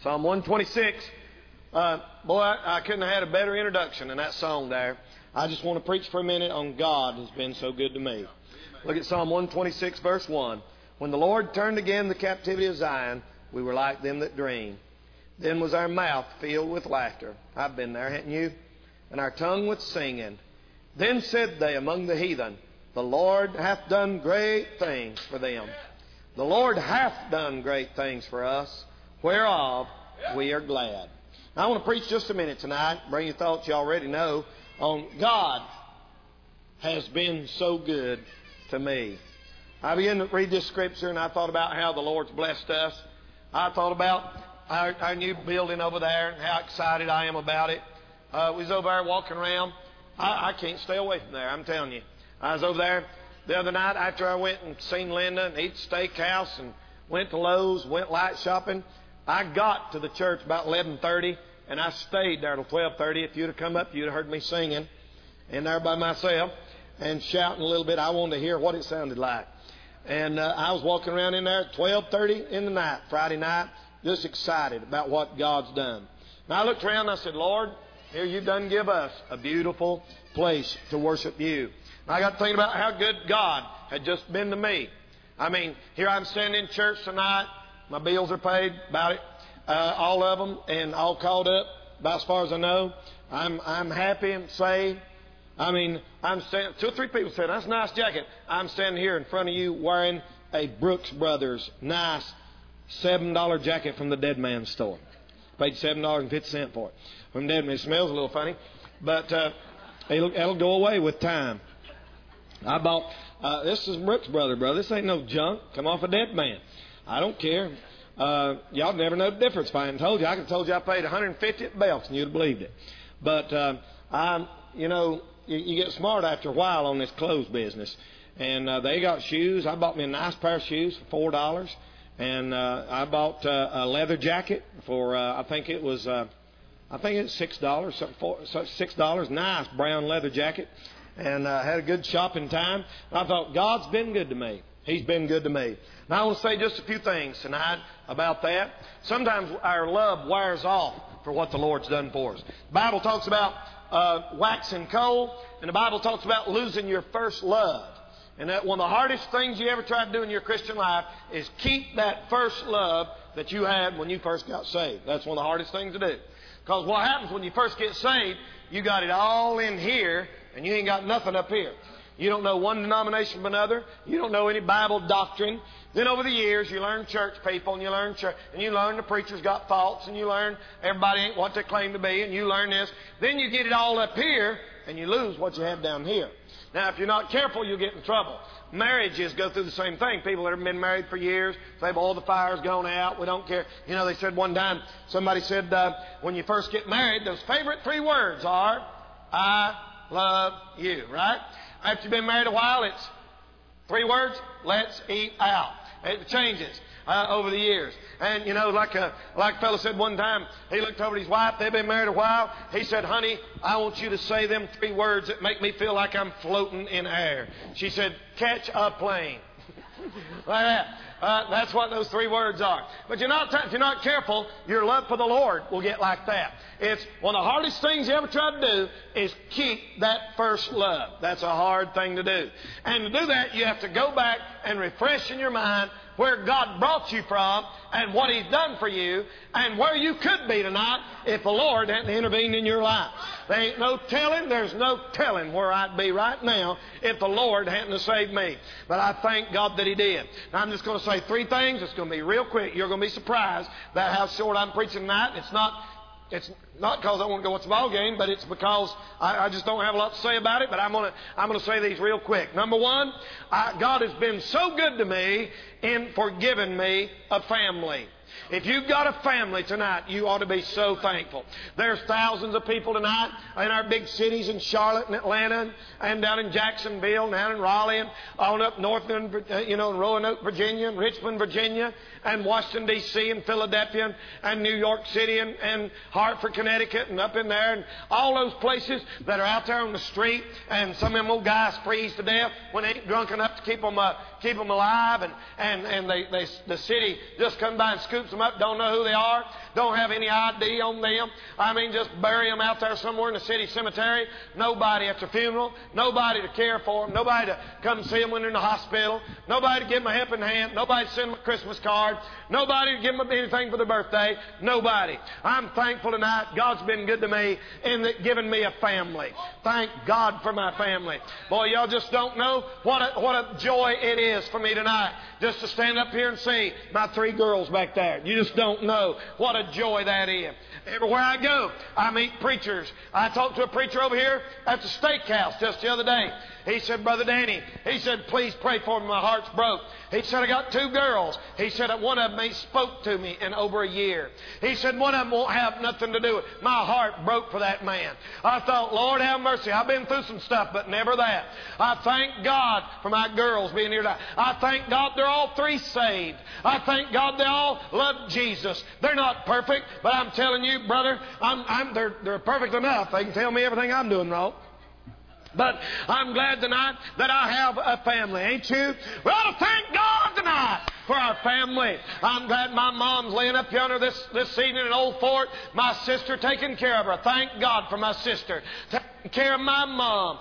Psalm 126. Boy, I couldn't have had a better introduction than that song there. I just want to preach for a minute on God has been so good to me. Look at Psalm 126, verse 1. When the Lord turned again the captivity of Zion, we were like them that dream. Then was our mouth filled with laughter. I've been there, haven't you? And our tongue with singing. Then said they among the heathen, the Lord hath done great things for them. The Lord hath done great things for us, whereof we are glad. Now, I want to preach just a minute tonight, bring you thoughts you already know, on God has been so good to me. I began to read this scripture and I thought about how the Lord's blessed us. I thought about our new building over there and how excited I am about it. We was over there walking around. I can't stay away from there, I'm telling you. I was over there the other night after I went and seen Linda and eat steakhouse and went to Lowe's, went light shopping. I got to the church about 11:30 and I stayed there till 12:30. If you'd have come up, you'd have heard me singing in there by myself and shouting a little bit. I wanted to hear what it sounded like. And I was walking around in there at 12:30 in the night, Friday night, just excited about what God's done. Now I looked around and I said, Lord, here you've done give us a beautiful place to worship you. And I got to thinking about how good God had just been to me. I mean, here I'm standing in church tonight. My bills are paid, about it, all of them, and all called up, about as far as I know. I'm happy and saved. I mean, I'm standing. 2 or 3 people said, that's a nice jacket. I'm standing here in front of you wearing a Brooks Brothers nice $7 jacket from the Dead Man's store. Paid $7.50 for it. From Dead Man, it smells a little funny, but it'll go away with time. I bought, this is Brooks Brothers, brother. This ain't no junk. Come off a Dead Man. I don't care. Y'all never know the difference. If I hadn't told you, I could have told you I paid $150 at Belk's and you'd have believed it. But, you get smart after a while on this clothes business. And they got shoes. I bought me a nice pair of shoes for $4. And I bought a leather jacket for, I think it's $6, $6. Nice brown leather jacket. And had a good shopping time. And I thought, God's been good to me. He's been good to me. Now, I want to say just a few things tonight about that. Sometimes our love wears off for what the Lord's done for us. The Bible talks about waxing cold, and the Bible talks about losing your first love. And that one of the hardest things you ever try to do in your Christian life is keep that first love that you had when you first got saved. That's one of the hardest things to do. Because what happens when you first get saved, you got it all in here, and you ain't got nothing up here. You don't know one denomination from another. You don't know any Bible doctrine. Then over the years, you learn church people, and you learn the preacher's got faults, and you learn everybody ain't what they claim to be, and you learn this. Then you get it all up here, and you lose what you have down here. Now, if you're not careful, you'll get in trouble. Marriages go through the same thing. People that have been married for years say, well, the fire's gone out. We don't care. You know, they said one time, somebody said, when you first get married, those favorite 3 words are, I love you, right? After you've been married a while, it's 3 words, let's eat out. It changes over the years. And, like a fellow said one time, he looked over at his wife, they've been married a while. He said, honey, I want you to say them 3 words that make me feel like I'm floating in air. She said, catch a plane. Like that. That's what those 3 words are. But if you're not careful, your love for the Lord will get like that. It's one of the hardest things you ever try to do is keep that first love. That's a hard thing to do. And to do that, you have to go back and refresh in your mind where God brought you from and what He's done for you and where you could be tonight if the Lord hadn't intervened in your life. There's no telling where I'd be right now if the Lord hadn't have saved me. But I thank God that He did. Now, I'm just going to say 3 things. It's going to be real quick. You're going to be surprised about how short I'm preaching tonight. It's not because I want to go watch the ball game, but it's because I just don't have a lot to say about it. But I'm going to say these real quick. Number 1, God has been so good to me in forgiving me a family. If you've got a family tonight, you ought to be so thankful. There's thousands of people tonight in our big cities in Charlotte and Atlanta and down in Jacksonville and down in Raleigh and on up north in Roanoke, Virginia and Richmond, Virginia and Washington, D.C. and Philadelphia and New York City and Hartford, Connecticut and up in there and all those places that are out there on the street, and some of them old guys freeze to death when they ain't drunk enough to keep them alive, and the city just comes by and scoops scoops them up, don't know who they are, don't have any ID on them. I mean, just bury them out there somewhere in the city cemetery. Nobody at the funeral, nobody to care for them, nobody to come see them when they're in the hospital, nobody to give them a helping hand, nobody to send them a Christmas card, nobody to give them anything for their birthday, nobody. I'm thankful tonight. God's been good to me in giving me a family. Thank God for my family. Boy, y'all just don't know what a joy it is for me tonight just to stand up here and see my 3 girls back there. You just don't know what a joy that is. Everywhere I go, I meet preachers. I talked to a preacher over here at the steakhouse just the other day. He said, Brother Danny, he said, please pray for me. My heart's broke. He said, I got 2 girls. He said, one of them ain't spoke to me in over a year. He said, one of them won't have nothing to do with it. My heart broke for that man. I thought, Lord have mercy. I've been through some stuff, but never that. I thank God for my girls being here tonight. I thank God they're all 3 saved. I thank God they all love Jesus. They're not perfect, but I'm telling you, brother, they're perfect enough. They can tell me everything I'm doing wrong. But I'm glad tonight that I have a family, ain't you? We ought to thank God tonight for our family. I'm glad my mom's laying up yonder this evening in Old Fort. My sister taking care of her. Thank God for my sister taking care of my mom.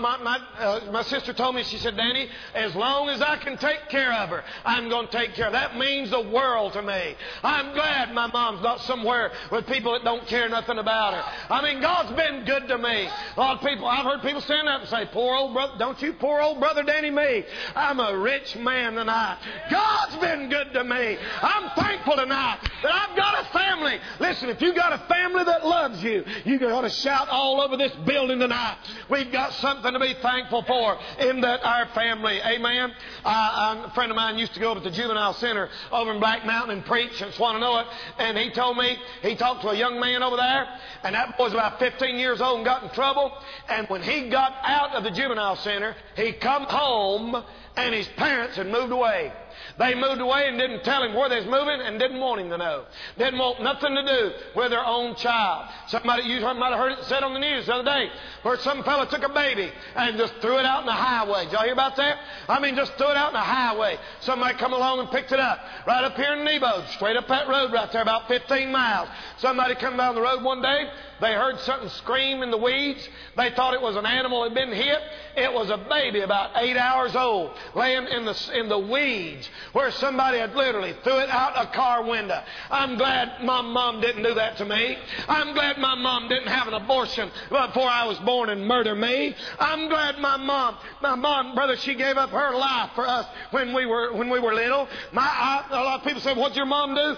My sister told me, she said, Danny, as long as I can take care of her, I'm going to take care of her. That means the world to me. I'm glad my mom's not somewhere with people that don't care nothing about her. I mean, God's been good to me. A lot of people, I've heard people stand up and say, poor old brother, don't you poor old brother Danny me. I'm a rich man tonight. God's been good to me. I'm thankful tonight that I've got a family. Listen, if you got a family that loves you, you ought to shout all over this building tonight. We've got something to be thankful for in that our family. Amen. A friend of mine used to go to the juvenile center over in Black Mountain and preach and want to know it. And he told me he talked to a young man over there, and that boy was about 15 years old and got in trouble. And when he got out of the juvenile center, he come home and his parents had moved away. They moved away and didn't tell him where they was moving and didn't want him to know. Didn't want nothing to do with their own child. You might have heard it said on the news the other day where some fella took a baby and just threw it out in the highway. Did y'all hear about that? I mean, just threw it out in the highway. Somebody come along and picked it up right up here in Nebo, straight up that road right there, about 15 miles. Somebody come down the road one day. They heard something scream in the weeds. They thought it was an animal that had been hit. It was a baby about 8 hours old laying in the weeds where somebody had literally threw it out a car window. I'm glad my mom didn't do that to me. I'm glad my mom didn't have an abortion before I was born and murder me. I'm glad my mom, brother, she gave up her life for us when we were little. A lot of people say, what'd your mom do?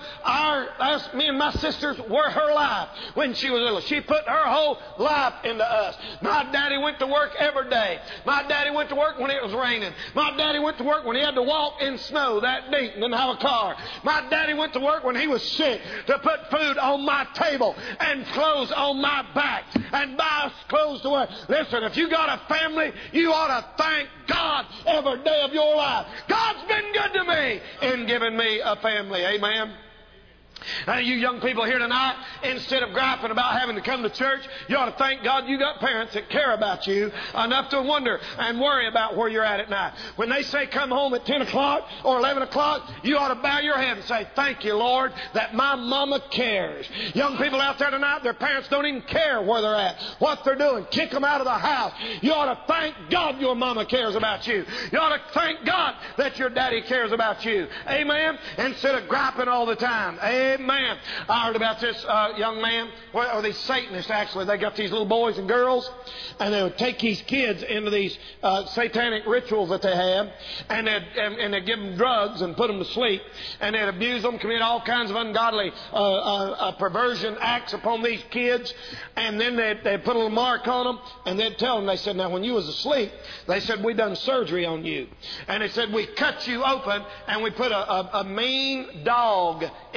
Me and my sisters were her life when she was little. She put her whole life into us. My daddy went to work every day. My daddy went to work when it was raining. My daddy went to work when he had to walk in snow that deep and didn't have a car. My daddy went to work when he was sick to put food on my table and clothes on my back and buy us clothes to wear. Listen, if you got a family, you ought to thank God every day of your life. God's been good to me in giving me a family. Amen. Now, you young people here tonight, instead of griping about having to come to church, you ought to thank God you got parents that care about you enough to wonder and worry about where you're at night. When they say come home at 10 o'clock or 11 o'clock, you ought to bow your head and say, thank you, Lord, that my mama cares. Young people out there tonight, their parents don't even care where they're at, what they're doing. Kick them out of the house. You ought to thank God your mama cares about you. You ought to thank God that your daddy cares about you. Amen? Instead of griping all the time. Amen. I heard about this young man, or these Satanists actually. They got these little boys and girls, and they would take these kids into these satanic rituals that they have, and they'd give them drugs and put them to sleep, and they'd abuse them, commit all kinds of ungodly perversion acts upon these kids, and then they'd put a little mark on them, and they'd tell them, they said, now when you was asleep, they said, we done surgery on you. And they said, we cut you open, and we put a mean dog inside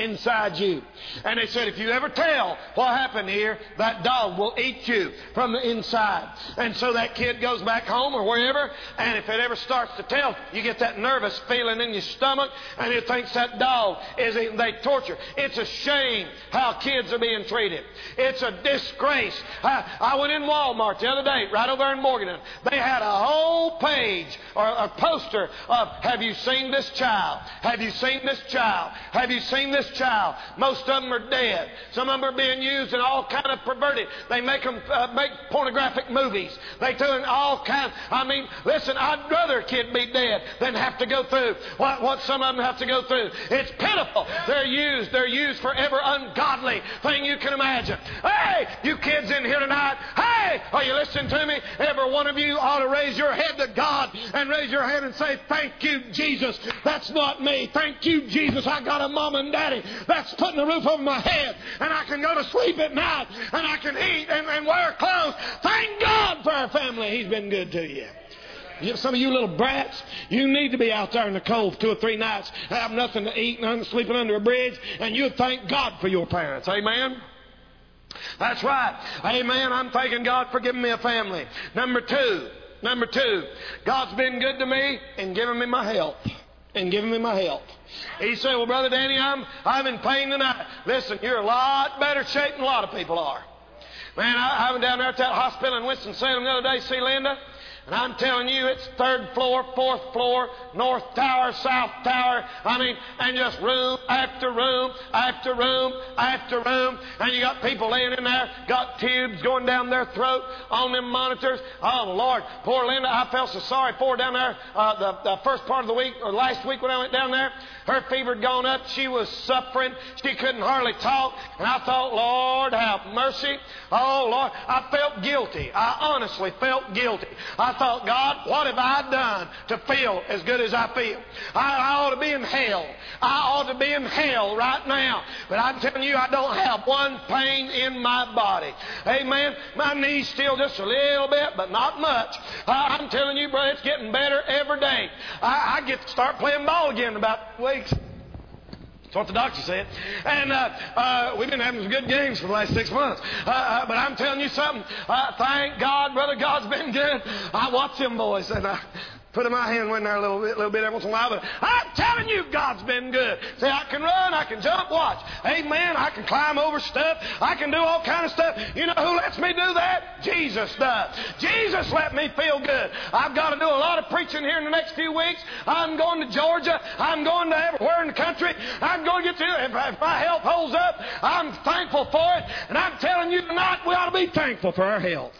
inside you. And they said, if you ever tell what happened here, that dog will eat you from the inside. And so that kid goes back home or wherever, and if it ever starts to tell, you get that nervous feeling in your stomach, and it thinks that dog is eating. They torture. It's a shame how kids are being treated. It's a disgrace. I went in Walmart the other day, right over in Morganton. They had a whole page or a poster of, have you seen this child? Have you seen this child? Have you seen this child? Most of them are dead. Some of them are being used in all kind of perverted. They make them make pornographic movies. They do all kinds. I mean, listen, I'd rather a kid be dead than have to go through what some of them have to go through. It's pitiful. They're used for every ungodly thing you can imagine. Hey, you kids in here tonight, hey, are you listening to me? Every one of you ought to raise your head to God and raise your hand and say, thank you, Jesus. That's not me. Thank you, Jesus. I got a mom and daddy that's putting a roof over my head, and I can go to sleep at night, and I can eat and wear clothes. Thank God for our family. He's been good to you. Some of you little brats, you need to be out there in the cold 2 or 3 nights, have nothing to eat, and sleeping under a bridge, and you thank God for your parents. Amen? That's right. Amen. I'm thanking God for giving me a family. Number two, God's been good to me in giving me my health. He said, well, Brother Danny, I'm in pain tonight. Listen, you're a lot better shape than a lot of people are. Man, I went down there at that hospital in Winston-Salem the other day to see Linda. And I'm telling you, it's 3rd floor, 4th floor, North Tower, South Tower. I mean, and just room after room after room after room. And you got people laying in there, got tubes going down their throat on them monitors. Oh, Lord, poor Linda, I felt so sorry for her down there the first part of the week, or last week when I went down there. Her fever had gone up. She was suffering. She couldn't hardly talk. And I thought, Lord, have mercy. Oh, Lord, I felt guilty. I honestly felt guilty. I thought, God, what have I done to feel as good as I feel? I ought to be in hell. I ought to be in hell right now. But I'm telling you, I don't have one pain in my body. Amen. My knees still just a little bit, but not much. I'm telling you, brother, it's getting better every day. I get to start playing ball again in about weeks. That's what the doctor said. And we've been having some good games for the last 6 months. But I'm telling you something. Thank God, brother, God's been good. I watch them boys, and I put my hand in there a little bit every once in a while. But I'm telling you, God's been good. See, I can run, I can jump, watch. Amen. I can climb over stuff. I can do all kind of stuff. You know who lets me do that? Jesus does. Jesus let me feel good. I've got to do a lot of preaching here in the next few weeks. I'm going to Georgia. I'm going to everywhere in the country. I'm going to get to, if my health holds up, I'm thankful for it. And I'm telling you tonight, we ought to be thankful for our health.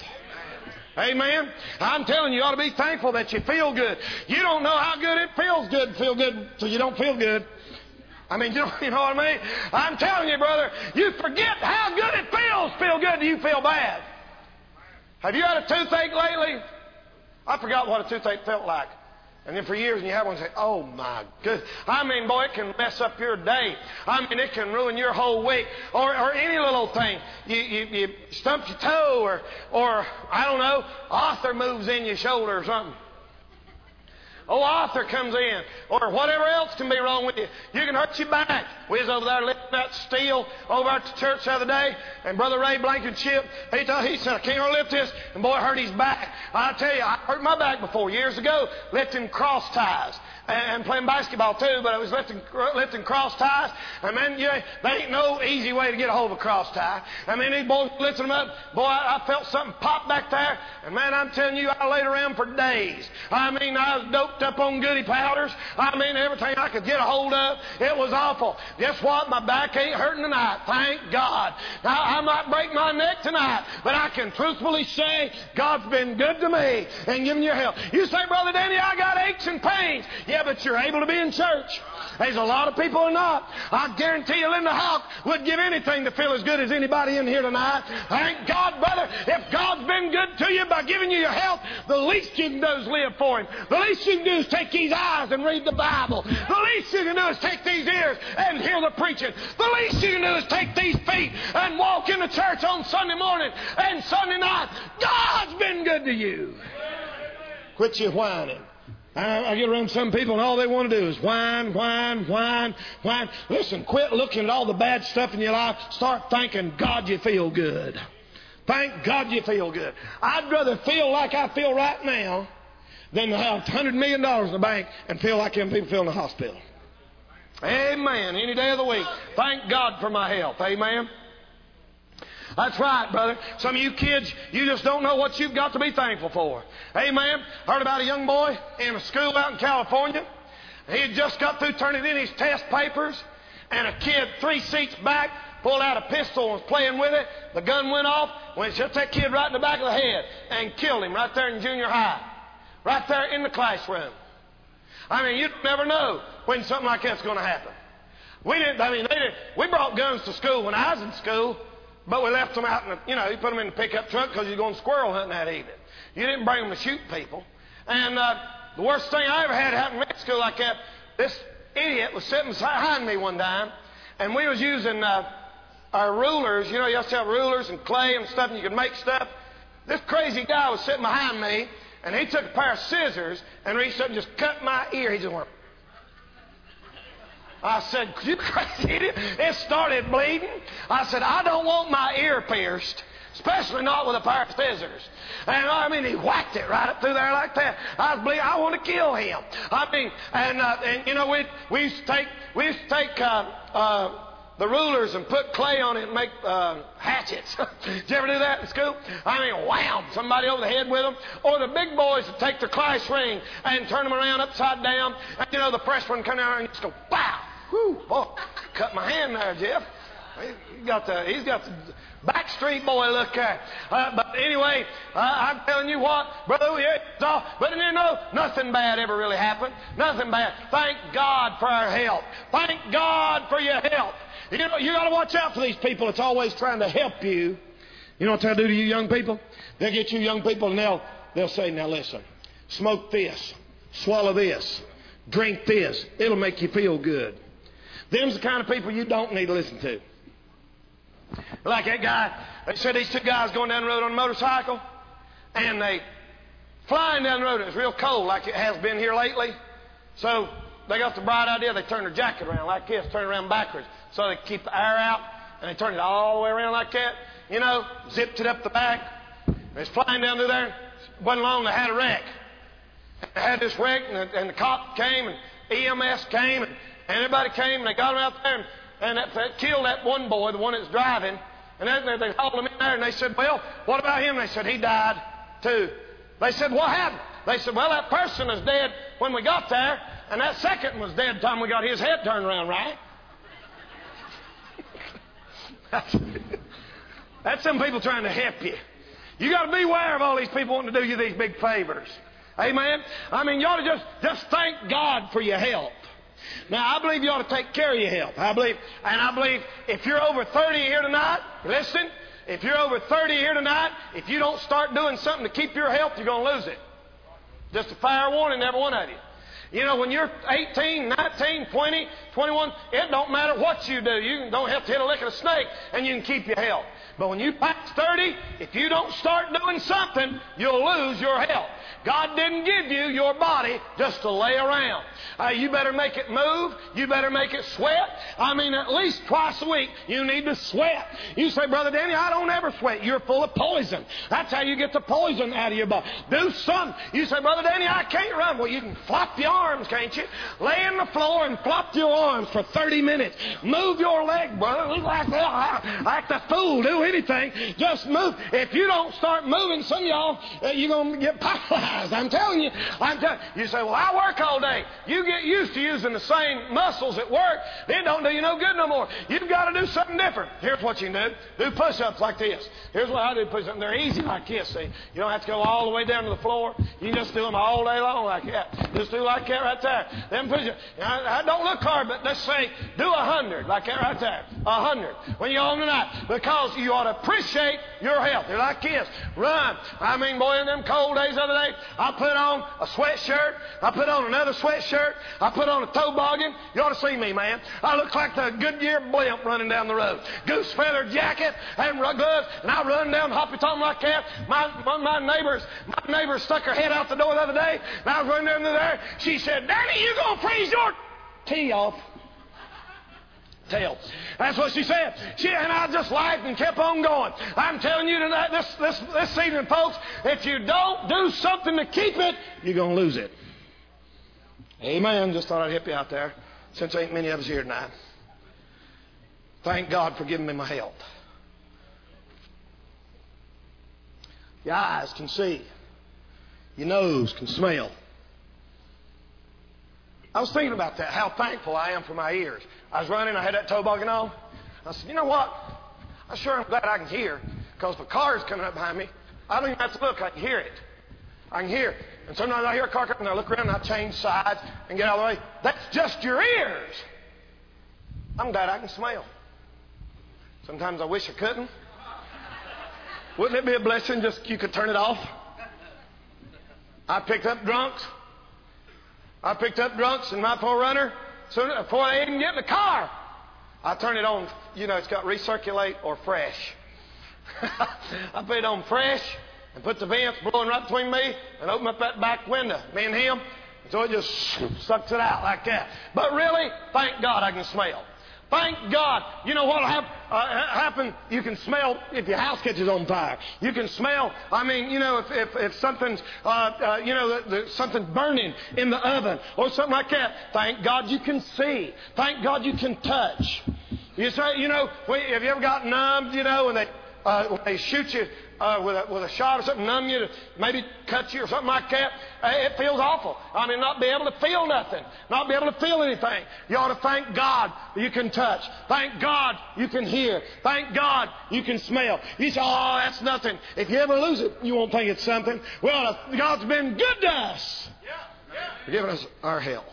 Amen. I'm telling you, you ought to be thankful that you feel good. You don't know how good it feels good to feel good till you don't feel good. I mean, you know what I mean? I'm telling you, brother, you forget how good it feels. Feel good till you feel bad. Have you had a toothache lately? I forgot what a toothache felt like. And then for years, and you have one, say, oh my goodness. I mean, boy, it can mess up your day. I mean, it can ruin your whole week. Or any little thing. You stump your toe, or I don't know, Arthur moves in your shoulder or something. Oh, Arthur comes in, or whatever else can be wrong with you. You can hurt your back. We was over there lifting that steel over at the church the other day, and Brother Ray Blankenship, he said, I can't hardly lift this, and boy, hurt his back. I tell you, I hurt my back before, years ago, lifting cross ties. And playing basketball too, but I was lifting cross ties. And man, there ain't no easy way to get a hold of a cross tie. I mean, these boys lifting them up. Boy, I felt something pop back there. And man, I'm telling you, I laid around for days. I mean, I was doped up on goody powders. I mean, everything I could get a hold of. It was awful. Guess what? My back ain't hurting tonight. Thank God. Now, I might break my neck tonight, but I can truthfully say God's been good to me and giving you help. You say, Brother Danny, I got aches and pains. Yeah, but you're able to be in church. There's a lot of people who are not. I guarantee you Linda Hawk would give anything to feel as good as anybody in here tonight. Thank God, brother. If God's been good to you by giving you your health, the least you can do is live for Him. The least you can do is take these eyes and read the Bible. The least you can do is take these ears and hear the preaching. The least you can do is take these feet and walk into church on Sunday morning and Sunday night. God's been good to you. Quit your whining. I get around some people and all they want to do is whine, whine, whine, whine. Listen, quit looking at all the bad stuff in your life. Start thanking God you feel good. Thank God you feel good. I'd rather feel like I feel right now than to have $100 million in the bank and feel like them people feel in the hospital. Amen. Any day of the week. Thank God for my health. Amen. That's right, brother. Some of you kids, you just don't know what you've got to be thankful for. Amen. Heard about a young boy in a school out in California. He had just got through turning in his test papers, and a kid 3 seats back pulled out a pistol and was playing with it. The gun went off when it shot that kid right in the back of the head and killed him right there in junior high. Right there in the classroom. I mean, you never know when something like that's going to happen. We brought guns to school when I was in school. But we left them out you put them in the pickup truck because you're going squirrel hunting that evening. You didn't bring them to shoot people. And the worst thing I ever had happen at school like that, this idiot was sitting behind me one time, and we was using our rulers. You used to have rulers and clay and stuff, and you could make stuff. This crazy guy was sitting behind me, and he took a pair of scissors and reached up and just cut my ear. He just went. I said, you crazy idiot? It started bleeding. I said, I don't want my ear pierced, especially not with a pair of scissors. And he whacked it right up through there like that. I was bleeding. I want to kill him. We used to take the rulers and put clay on it and make hatchets. Did you ever do that in school? Wham, somebody over the head with them. Or the big boys would take their class ring and turn them around upside down. And the press one come down and just go, pow. Whew, boy, cut my hand there, Jeff. He's got the Backstreet Boy look there. But anyway, I'm telling you what, brother, but nothing bad ever really happened. Nothing bad. Thank God for our health. Thank God for your health. You got to watch out for these people that's always trying to help you. You know what they'll do to you young people? They'll get you young people and they'll say, now listen, smoke this, swallow this, drink this. It'll make you feel good. Them's the kind of people you don't need to listen to. Like that guy, they said these two guys going down the road on a motorcycle, and they flying down the road. It was real cold like it has been here lately. So they got the bright idea. They turned their jacket around like this, turn it around backwards so they could keep the air out, and they turned it all the way around like that. Zipped it up the back. They was flying down through there. It wasn't long, they had a wreck. They had this wreck, and the cop came, and EMS came, and everybody came, and they got him out there, and that killed that one boy, the one that was driving. And then they hauled him in there, and they said, well, what about him? They said, he died too. They said, what happened? They said, well, that person is dead when we got there, and that second was dead the time we got his head turned around, right? That's some people trying to help you. You got to beware of all these people wanting to do you these big favors. Amen? You ought to just thank God for your health. Now, I believe you ought to take care of your health. I believe if you're over 30 here tonight, listen, if you're over 30 here tonight, if you don't start doing something to keep your health, you're going to lose it. Just a fair warning to every one of you. When you're 18, 19, 20, 21, it don't matter what you do. You don't have to hit a lick of a snake, and you can keep your health. But when you pass 30, if you don't start doing something, you'll lose your health. God didn't give you your body just to lay around. You better make it move. You better make it sweat. At least twice a week, you need to sweat. You say, Brother Danny, I don't ever sweat. You're full of poison. That's how you get the poison out of your body. Do something. You say, Brother Danny, I can't run. Well, you can flop your arms, can't you? Lay on the floor and flop your arms for 30 minutes. Move your leg, brother. Look like that. Act a fool. Do anything. Just move. If you don't start moving, some of y'all, you're going to get paralyzed. I'm telling you. You say, well, I work all day. You get used to using the same muscles at work. It don't do you no good no more. You've got to do something different. Here's what you can do. Do push-ups like this. Here's what I do push-ups. They're easy like this, see. You don't have to go all the way down to the floor. You can just do them all day long like that. Just do like that right there. Then push-ups. I don't look hard, but let's say do 100 like that right there. 100. When you're on tonight. Because you you ought to appreciate your health. They're like kids. Run. I mean, boy, in them cold days the other day, I put on a sweatshirt. I put on another sweatshirt. I put on a toboggan. You ought to see me, man. I look like the Goodyear blimp running down the road. Goose feather jacket and gloves, and I run down Hoppy Tom like that. My neighbor stuck her head out the door the other day, and I was running down there. She said, "Daddy, you gonna freeze your tea off?" Tail. That's what she said. And I just laughed and kept on going. I'm telling you tonight, this evening, folks, if you don't do something to keep it, you're going to lose it. Amen. Just thought I'd help you out there, since there ain't many of us here tonight. Thank God for giving me my health. Your eyes can see. Your nose can smell. I was thinking about that, how thankful I am for my ears. I was running, I had that toboggan on. I said, you know what? I sure am glad I can hear, because if a car is coming up behind me, I don't even have to look, I can hear it. I can hear it. And sometimes I hear a car coming, and I look around and I change sides and get out of the way. That's just your ears. I'm glad I can smell. Sometimes I wish I couldn't. Wouldn't it be a blessing just you could turn it off? I picked up drunks in my 4Runner. So before they even get in the car, I turn it on. You know, it's got recirculate or fresh. I put it on fresh and put the vents blowing right between me and open up that back window, me and him. So it just sucks it out like that. But really, thank God I can smell. Thank God. You know what will happen? You can smell if your house catches on fire. You can smell, I mean, you know, if something's, something's burning in the oven or something like that. Thank God you can see. Thank God you can touch. You say, you know, have you ever got numbed, you know, when they shoot you with a shot or something, numb you, to maybe cut you or something like that? It feels awful. I mean, not be able to feel nothing. Not be able to feel anything. You ought to thank God you can touch. Thank God you can hear. Thank God you can smell. You say, oh, that's nothing. If you ever lose it, you won't think it's something. Well, God's been good to us. For giving us our health.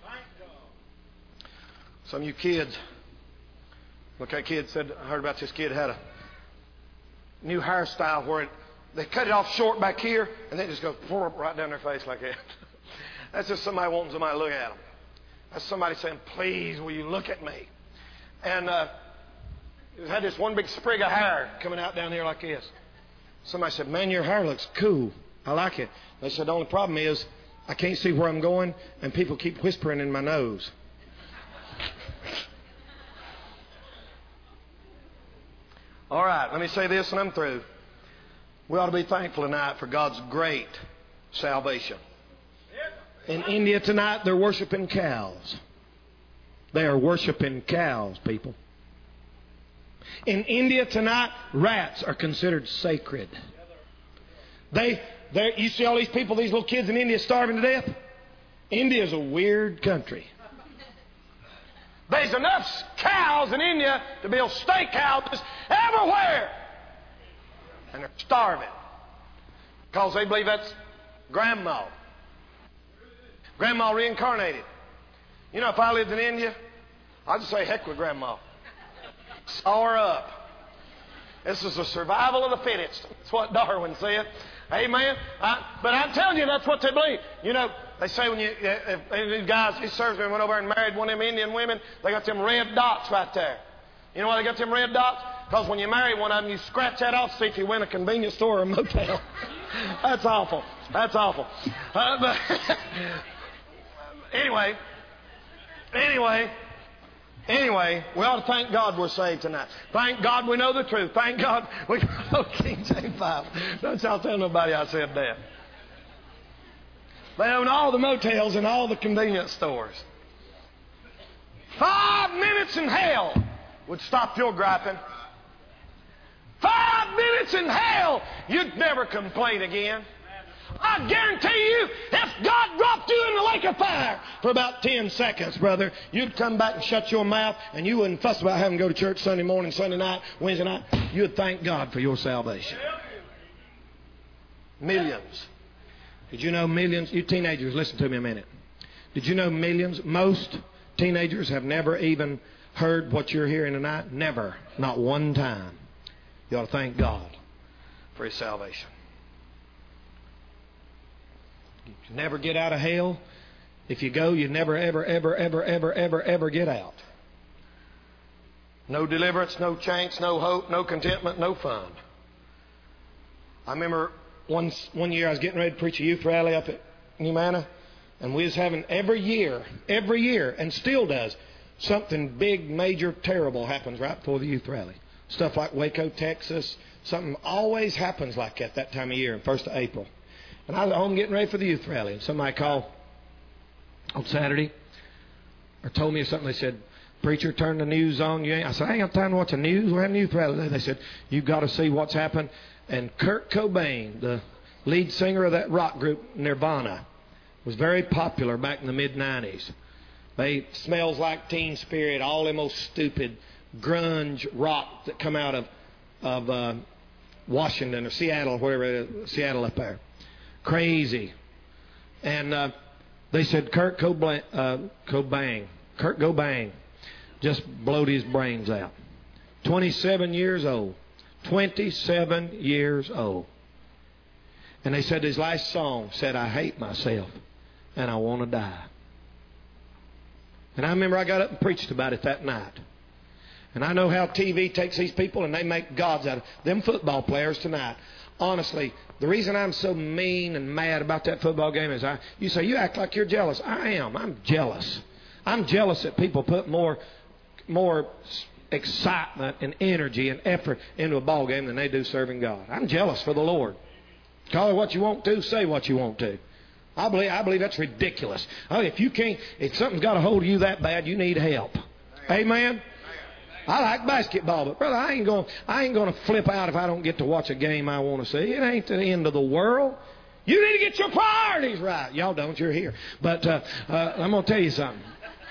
Some of you kids, look, that kid said, I heard about this kid had a new hairstyle where they cut it off short back here and then it just goes right down their face like that. That's just somebody wanting somebody to look at them. That's somebody saying, please, will you look at me? And it had this one big sprig of hair coming out down here like this. Somebody said, man, your hair looks cool. I like it. They said, the only problem is I can't see where I'm going and people keep whispering in my nose. All right, let me say this and I'm through. We ought to be thankful tonight for God's great salvation. In India tonight, they're worshiping cows. They are worshiping cows, people. In India tonight, rats are considered sacred. You see all these people, these little kids in India starving to death? India is a weird country. There's enough cows in India to build steakhouses everywhere. And they're starving. Because they believe that's Grandma. Grandma reincarnated. You know, if I lived in India, I'd just say, heck with Grandma. Saw her up. This is the survival of the fittest. That's what Darwin said. Amen. But I'm telling you, that's what they believe. You know, they say when these guys, these servicemen went over and married one of them Indian women, they got them red dots right there. You know why they got them red dots? Because when you marry one of them, you scratch that off, see if you win a convenience store or a motel. That's awful. That's awful. But anyway, we ought to thank God we're saved tonight. Thank God we know the truth. Thank God we know King James Bible. Don't y'all tell nobody I said that. They own all the motels and all the convenience stores. 5 minutes in hell would stop your griping. 5 minutes in hell, you'd never complain again. I guarantee you, if God dropped you in the lake of fire for about 10 seconds, brother, you'd come back and shut your mouth, and you wouldn't fuss about having to go to church Sunday morning, Sunday night, Wednesday night. You'd thank God for your salvation. Millions. Did you know millions? You teenagers, listen to me a minute. Did you know millions? Most teenagers have never even heard what you're hearing tonight. Never. Not one time. You ought to thank God for His salvation. You never get out of hell. If you go, you never, ever, ever, ever, ever, ever, ever get out. No deliverance, no chance, no hope, no contentment, no fun. I remember one year I was getting ready to preach a youth rally up at New Manna, and we was having every year, and still does, something big, major, terrible happens right before the youth rally. Stuff like Waco, Texas. Something always happens like that time of year, 1st of April. And I was at home getting ready for the youth rally, and somebody called on Saturday or told me something. They said, "Preacher, turn the news on." I said, "I ain't got time to watch the news. We're having a youth rally today." They said, "You've got to see what's happened." And Kurt Cobain, the lead singer of that rock group Nirvana, was very popular back in the mid-'90s. They Smells Like Teen Spirit, all them old stupid grunge rock that come out of Washington or Seattle, wherever it is, Seattle up there. Crazy. And they said Kurt Cobain just blowed his brains out. 27 years old. 27 years old. And they said his last song said, "I hate myself and I want to die." And I remember I got up and preached about it that night. And I know how TV takes these people and they make gods out of them football players tonight. Honestly, the reason I'm so mean and mad about that football game is you say, "You act like you're jealous." I am. I'm jealous. I'm jealous that people put more excitement and energy and effort into a ball game than they do serving God. I'm jealous for the Lord. Call it what you want to, say what you want to. I believe that's ridiculous. If something's got a hold of you that bad, you need help. Amen. I like basketball, but brother, I ain't going to flip out if I don't get to watch a game I want to see. It ain't the end of the world. You need to get your priorities right. Y'all don't. You're here. But I'm going to tell you something.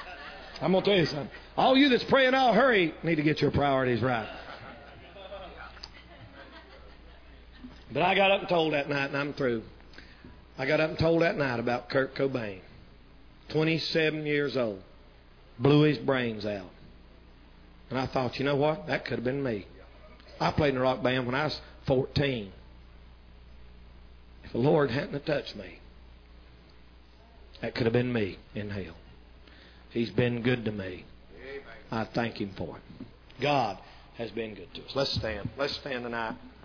All you that's praying, "I'll hurry," need to get your priorities right. But I got up and told that night, and I'm through. I got up and told that night about Kurt Cobain. 27 years old. Blew his brains out. And I thought, you know what? That could have been me. I played in a rock band when I was 14. If the Lord hadn't have touched me, that could have been me in hell. He's been good to me. I thank Him for it. God has been good to us. Let's stand. Let's stand tonight.